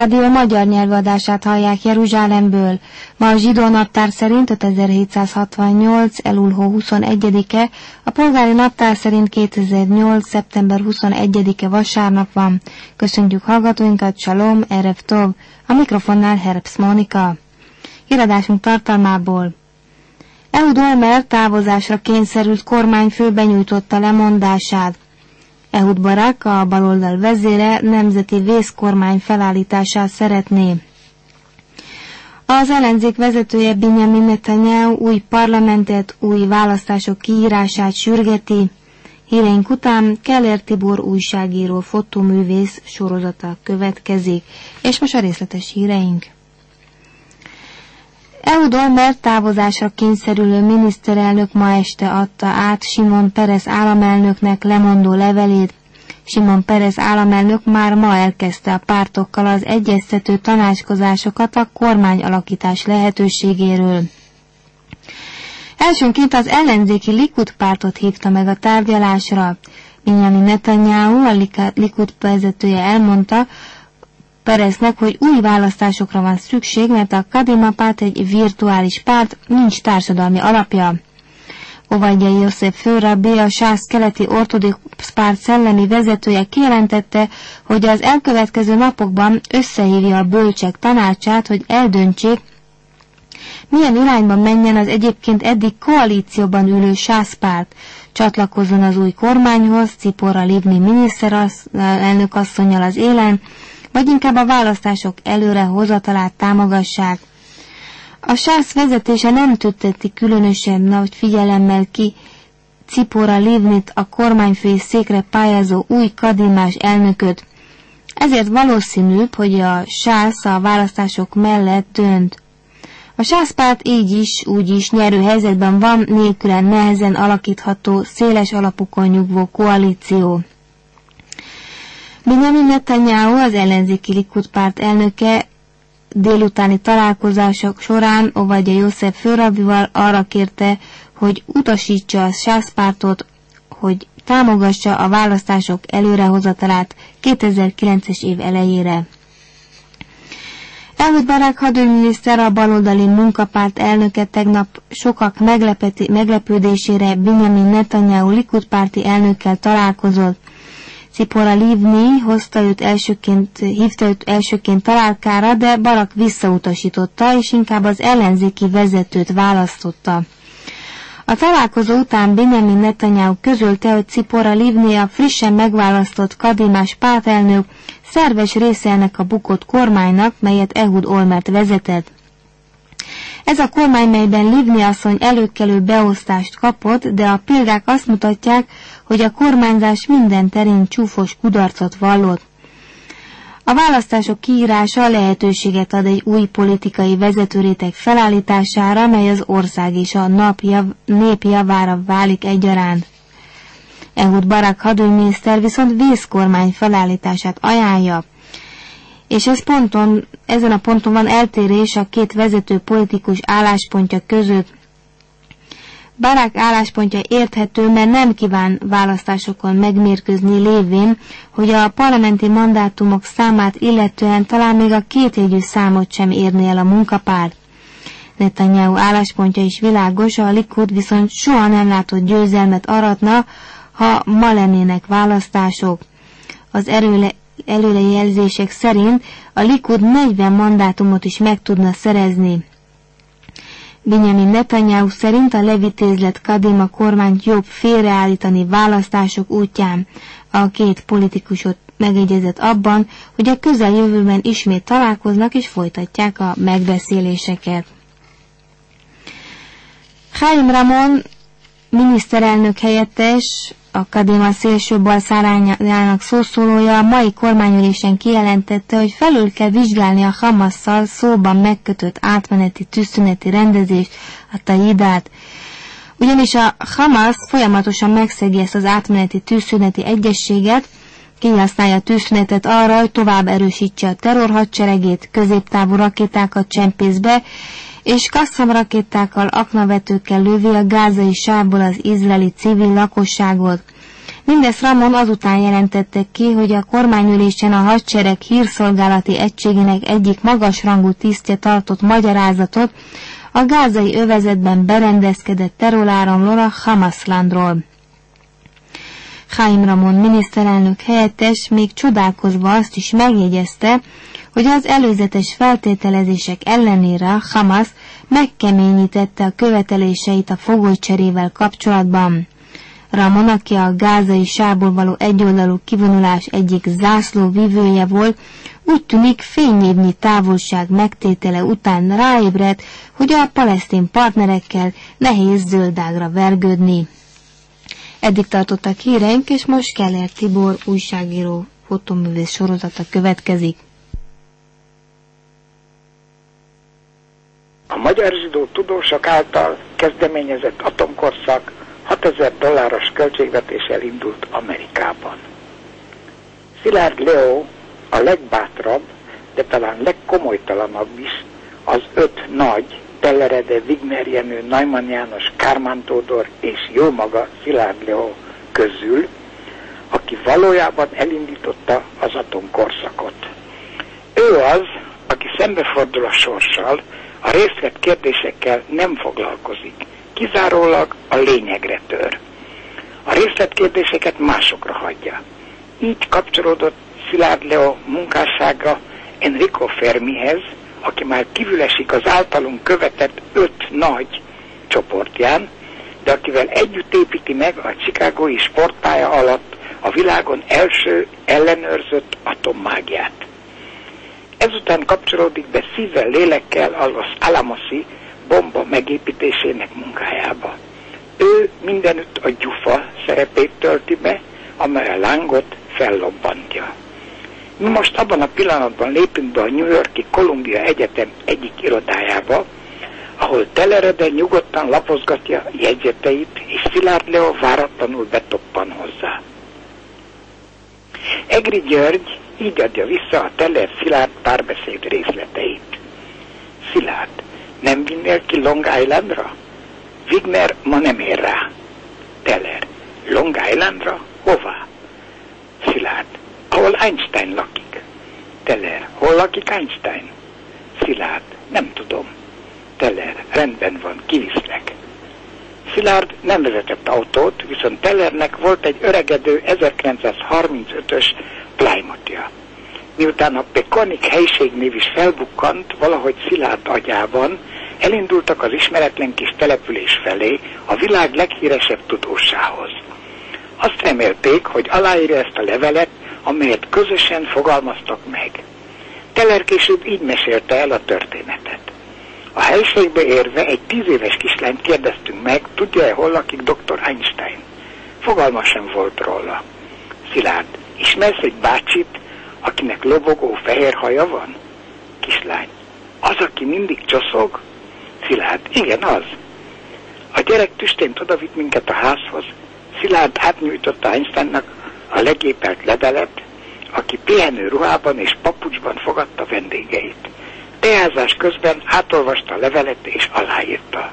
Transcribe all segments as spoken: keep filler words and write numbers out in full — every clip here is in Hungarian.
Rádió magyar nyelvadását hallják Jeruzsálemből. Ma a zsidó naptár szerint ötezer-hétszázhatvannyolc. elulhó huszonegyedike, a polgári naptár szerint kétezer-nyolc. szeptember huszonegyedike vasárnap van. Köszöntjük hallgatóinkat, Shalom, Erev Tov, a mikrofonnál Herbst Mónika. Híradásunk tartalmából. Ehud Olmert távozásra kényszerült kormányfő benyújtotta lemondását. Ehud Barak, a baloldal vezére, nemzeti vészkormány felállítását szeretné. Az ellenzék vezetője Binyamin Netanyahu új parlamentet, új választások kiírását sürgeti. Híreink után Keller Tibor újságíró, fotóművész sorozata következik, és most a részletes híreink. Ehud Olmert távozásra kényszerülő miniszterelnök ma este adta át Simon Peres államelnöknek lemondó levelét. Simon Peres államelnök már ma elkezdte a pártokkal az egyeztető tanácskozásokat a kormányalakítás lehetőségéről. Elsőnként az ellenzéki Likud pártot hívta meg a tárgyalásra. Binyamin Netanyahu, a Likud vezetője elmondta Peresnek, hogy új választásokra van szükség, mert a Kadima párt egy virtuális párt, nincs társadalmi alapja. Ovadja József főrabbi, a sász keleti ortodox párt szellemi vezetője kijelentette, hogy az elkövetkező napokban összehívja a bölcsek tanácsát, hogy eldöntsék, milyen irányban menjen az egyébként eddig koalícióban ülő sász párt. Csatlakozzon az új kormányhoz, Tzipora Livni miniszterelnök asszonnyal az élen, vagy inkább a választások előre hozatalát támogassák. A sász vezetése nem tünteti különösen nagy figyelemmel ki Tzipora Livnit, a kormányfői székre pályázó új kadimás elnököt. Ezért valószínűbb, hogy a sász a választások mellett dönt. A sászpárt így is, úgy is nyerő helyzetben van, nélkülen nehezen alakítható, széles alapokon nyugvó koalíció. Binyamin Netanyahu, az ellenzéki Likud párt elnöke, délutáni találkozások során Ovadja József főrabbival arra kérte, hogy utasítsa a sászpártot, hogy támogassa a választások előrehozatalát kétezer-kilences év elejére. Ehud Barak hadügyminiszter, a baloldali munkapárt elnöke tegnap sokak meglepődésére Binyamin Netanyahu Likud párti elnökkel találkozott. Tzipora Livni hozta őt elsőként, hívta őt elsőként találkára, de Barak visszautasította, és inkább az ellenzéki vezetőt választotta. A találkozó után Binyamin Netanyahu közölte, hogy Tzipora Livni, a frissen megválasztott kadimás pártelnök, szerves része ennek a bukott kormánynak, melyet Ehud Olmert vezetett. Ez a kormány, melyben Livni asszony előkelő beosztást kapott, de a példák azt mutatják, hogy a kormányzás minden terén csúfos kudarcot vallott. A választások kiírása lehetőséget ad egy új politikai vezetőréteg felállítására, mely az ország és a nap jav, nép javára válik egyaránt. Ehud Barak hadügyminiszter viszont vészkormány felállítását ajánlja, és ez ponton, ezen a ponton van eltérés a két vezető politikus álláspontja között. Barak álláspontja érthető, mert nem kíván választásokon megmérkőzni lévén, hogy a parlamenti mandátumok számát illetően talán még a kétjegyű számot sem érné el a munkapárt. Netanyahu álláspontja is világos, a Likud viszont soha nem látott győzelmet aratna, ha ma lennének választások. Az erőle, előrejelzések szerint a Likud negyven mandátumot is meg tudna szerezni. Binyamin Netanyahu szerint a levitézlet Kadima kormányt jobb félreállítani választások útján. A két politikusot megegyezett abban, hogy a közeljövőben ismét találkoznak és folytatják a megbeszéléseket. Chaim Ramon miniszterelnök helyettes, a Kadima szélső bal szárányának szószólója a mai kormányülésen kijelentette, hogy felül kell vizsgálni a Hamasszal szóban megkötött átmeneti tűzszüneti rendezést, a Taidát. Ugyanis a Hamas folyamatosan megszegi ezt az átmeneti tűzszüneti egyességet, kihasználja a tűzszünetet arra, hogy tovább erősítse a terrorhadseregét, középtávú rakétákat csempész be, és Qassam rakétákkal, aknavetőkkel lövi a gázai sávból az izraeli civil lakosságot. Mindezt Ramon azután jelentette ki, hogy a kormányülésen a hadsereg hírszolgálati egységének egyik magasrangú tisztje tartott magyarázatot a gázai övezetben berendezkedett terroráramlóra a Hamaslandról. Chaim Ramon miniszterelnök helyettes még csodálkozva azt is megjegyezte, hogy az előzetes feltételezések ellenére a Hamas megkeményítette a követeléseit a fogolycserével kapcsolatban. Ramon, aki a gázai sávból való egyoldalú kivonulás egyik zászlóvivője volt, úgy tűnik fényévnyi távolság megtétele után ráébredt, hogy a palesztin partnerekkel nehéz zöldágra vergődni. Eddig tartottak híreink, és most Keller Tibor újságíró fotóművész sorozata következik. A magyar zsidó tudósok által kezdeményezett atomkorszak hatezer dolláros költségvetéssel indult Amerikában. Szilárd Leo a legbátrabb, de talán legkomolytalanabb is az öt nagy, Tellerede, Wigner Jenő, Neumann János, Kármán Tódor és jó maga Szilárd Leo közül, aki valójában elindította az atomkorszakot. Ő az, aki szembefordul a sorssal, a részlet kérdésekkel nem foglalkozik, kizárólag a lényegre tör. A részletkérdéseket másokra hagyja. Így kapcsolódott Szilárd Leo munkássága Enrico Fermihez, aki már kívülesik az általunk követett öt nagy csoportján, de akivel együtt építi meg a chicagói sportpálya alatt a világon első ellenőrzött atommágiát. Ezután kapcsolódik be szívvel, lélekkel a Los Alamosi bomba megépítésének munkájába. Ő mindenütt a gyufa szerepét tölti be, amely a lángot fellobbantja. Mi most abban a pillanatban lépünk be a New York-i Columbia Egyetem egyik irodájába, ahol Tellerede nyugodtan lapozgatja jegyzeteit, és Szilárd Leo váratlanul betoppan hozzá. Egri György így adja vissza a Teller-Szilárd párbeszéd részleteit. Szilárd, nem vinnél ki Long Islandra? Wigner ma nem ér rá. Teller, Long Islandra? Hová? Szilárd, ahol Einstein lakik. Teller, hol lakik Einstein? Szilárd, nem tudom. Teller, rendben van, kiviszlek. Szilárd nem vezetett autót, viszont Tellernek volt egy öregedő ezerkilencszázharmincötös Plymouthja. Miután a Pekonik helyiségnév is felbukkant valahogy Szilárd agyában, elindultak az ismeretlen kis település felé, a világ leghíresebb tudósához. Azt remélték, hogy aláírja ezt a levelet, amelyet közösen fogalmaztak meg. Teller később így mesélte el a történetet. A helyiségbe érve egy tíz éves kislányt kérdeztünk meg, tudja-e, hol lakik doktor Einstein? Fogalma sem volt róla. Szilárd, ismersz egy bácsit, akinek lobogó fehér haja van? Kislány, az, aki mindig csoszog? Szilárd, igen, az. A gyerek tüstént odavitt minket a házhoz. Szilárd átnyújtotta Einsteinnak a legépelt levelet, aki pihenő ruhában és papucsban fogadta vendégeit. Teázás közben átolvasta a levelet és aláírta.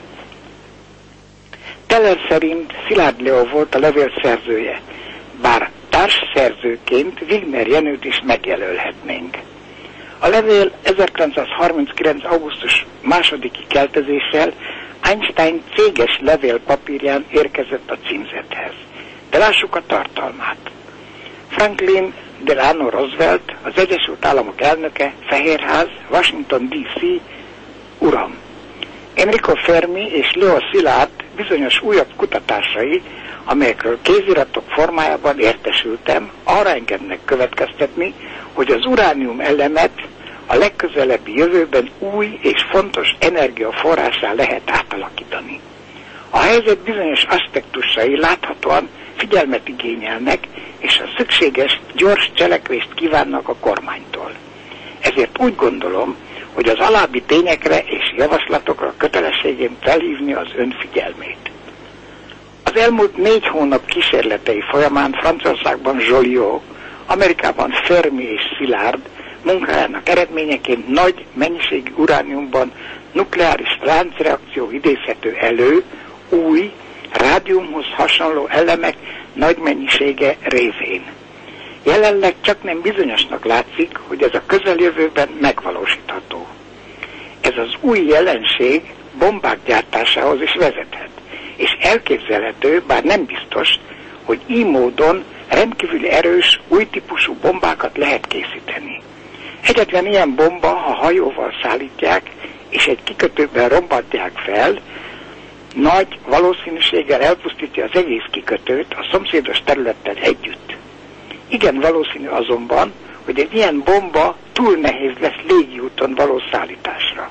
Teller szerint Szilárd Leo volt a levél szerzője, bár társszerzőként Wigner Jenőt is megjelölhetnénk. A levél ezerkilencszázharminckilenc. augusztus másodiki keltezéssel Einstein céges levélpapírján érkezett a címzethez. De lássuk a tartalmát. Franklin Delano Roosevelt, az Egyesült Államok elnöke, Fehérház, Washington dé cé, Uram! Enrico Fermi és Leo Szilárd bizonyos újabb kutatásai, amelyekről kéziratok formájában értesültem, arra engednek következtetni, hogy az uránium elemet a legközelebbi jövőben új és fontos energiaforrássá lehet átalakítani. A helyzet bizonyos aspektusai láthatóan figyelmet igényelnek, és a szükséges, gyors cselekvést kívánnak a kormánytól. Ezért úgy gondolom, hogy az alábbi tényekre és javaslatokra kötelességém felhívni az ön figyelmét. Az elmúlt négy hónap kísérletei folyamán Franciaországban Joliot, Amerikában Fermi és Szilárd munkájának eredményeként nagy mennyiségű urániumban nukleáris láncreakció idézhető elő új, rádiumhoz hasonló elemek nagy mennyisége révén. Jelenleg csak nem bizonyosnak látszik, hogy ez a közeljövőben megvalósítható. Ez az új jelenség bombák gyártásához is vezethet, és elképzelhető, bár nem biztos, hogy így módon rendkívül erős, új típusú bombákat lehet készíteni. Egyetlen ilyen bomba, ha hajóval szállítják, és egy kikötőben robbantják fel, nagy valószínűséggel elpusztítja az egész kikötőt a szomszédos területtel együtt. Igen valószínű azonban, hogy egy ilyen bomba túl nehéz lesz légiúton való szállításra.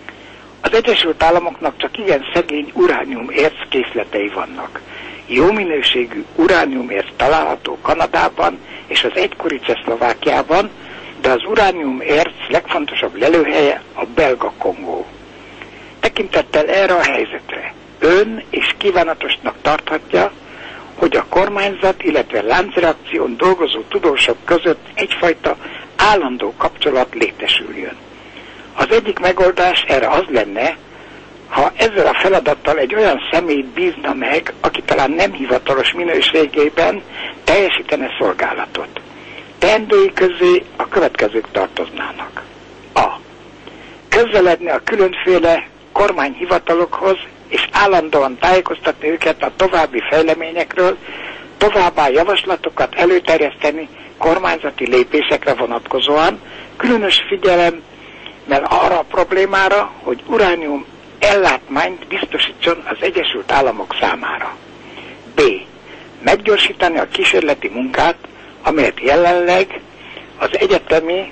Az Egyesült Államoknak csak igen szegény urániumérc készletei vannak. Jó minőségű urániumérc található Kanadában és az egykori Csehszlovákiában, de az urániumérc legfontosabb lelőhelye a belga Kongó. Tekintettel erre a helyzetre, ön és kívánatosnak tarthatja, hogy a kormányzat, illetve láncreakción dolgozó tudósok között egyfajta állandó kapcsolat létesüljön. Az egyik megoldás erre az lenne, ha ezzel a feladattal egy olyan személyt bízna meg, aki talán nem hivatalos minőségében teljesítene szolgálatot. Teendői közé a következők tartoznának. A. Közeledni a különféle kormányhivatalokhoz, és állandóan tájékoztatni őket a további fejleményekről, továbbá javaslatokat előterjeszteni kormányzati lépésekre vonatkozóan, különös figyelemmel arra a problémára, hogy uránium ellátmányt biztosítson az Egyesült Államok számára. B. Meggyorsítani a kísérleti munkát, amelyet jelenleg az egyetemi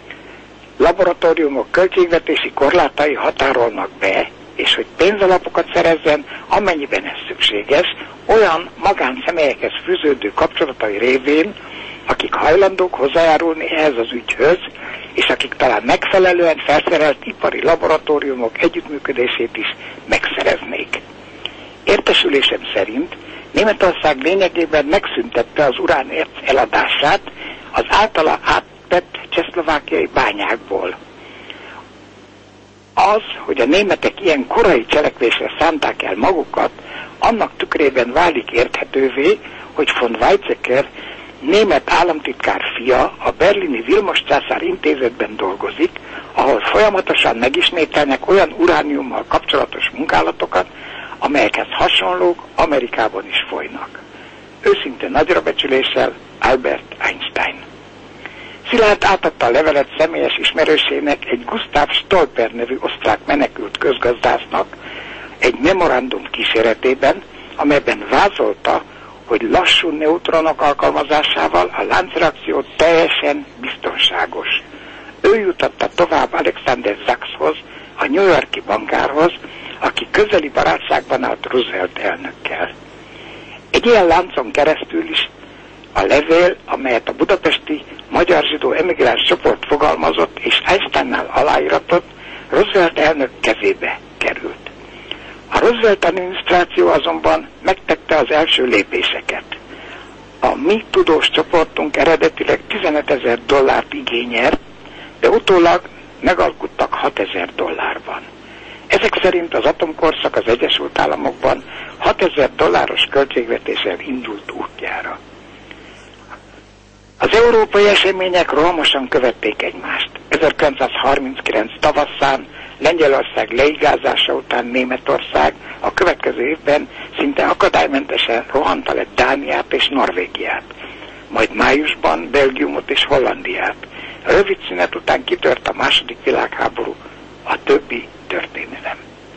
laboratóriumok költségvetési korlátai határolnak be, és hogy pénzalapokat szerezzen, amennyiben ez szükséges, olyan magánszemélyekhez fűződő kapcsolatai révén, akik hajlandók hozzájárulni ehhez az ügyhöz, és akik talán megfelelően felszerelt ipari laboratóriumok együttműködését is megszereznék. Értesülésem szerint Németország lényegében megszüntette az uránérc eladását az általa átvett csehszlovákiai bányákból. Az, hogy a németek ilyen korai cselekvésre szánták el magukat, annak tükrében válik érthetővé, hogy von Weizsäcker német államtitkár fia a berlini Vilmos császár intézetben dolgozik, ahol folyamatosan megismételnek olyan urániummal kapcsolatos munkálatokat, amelyekhez hasonlók Amerikában is folynak. Őszinte nagyrabecsüléssel Albert Einstein. Szilárd átadta a levelet személyes ismerősének, egy Gustav Stolper nevű osztrák menekült közgazdásznak egy memorandum kíséretében, amelyben vázolta, hogy lassú neutronok alkalmazásával a láncreakció teljesen biztonságos. Ő jutatta tovább Alexander Sachshoz, a New York-i bankárhoz, aki közeli barátságban állt Roosevelt elnökkel. Egy ilyen láncon keresztül is a levél, amelyet a budapesti magyar zsidó emigráns csoport fogalmazott és Einsteinnál aláíratott, Roosevelt elnök kezébe került. A Roosevelt adminisztráció azonban megtette az első lépéseket. A mi tudós csoportunk eredetileg tizenetezer dollárt igényelt, de utólag megalkuttak hatezer dollárban. Ezek szerint az atomkorszak az Egyesült Államokban hatezer dolláros költségvetéssel indult útjára. Az európai események rohamosan követték egymást. ezerkilencszázharminckilenc tavasszán Lengyelország leigázása után Németország a következő évben szinte akadálymentesen rohanta le Dániát és Norvégiát, majd májusban Belgiumot és Hollandiát. A rövid szünet után kitört a második világháború, a többi történelem.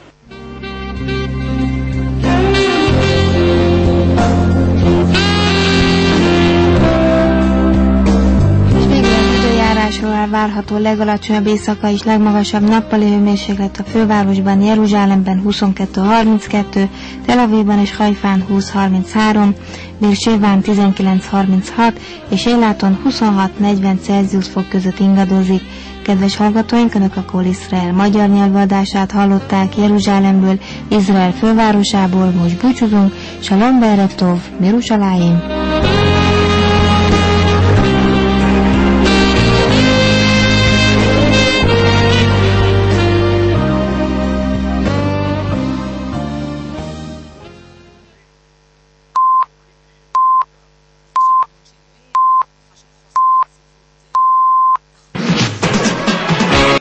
Várható legalacsonyabb éjszaka és legmagasabb nappali hőmérséklet a fővárosban, Jeruzsálemben huszonkettő harminckettő, Tel Avivban és Hajfán húsz harminchárom, Bérsében tizenkilenc harminchat és Éláton huszonhat negyven Celsius fok között ingadozik. Kedves hallgatóink, Önök a Kol Izrael magyar nyelvadását hallották Jeruzsálemből, Izrael fővárosából. Most búcsúzunk, Shalom Berev Tov, Mirushalayim.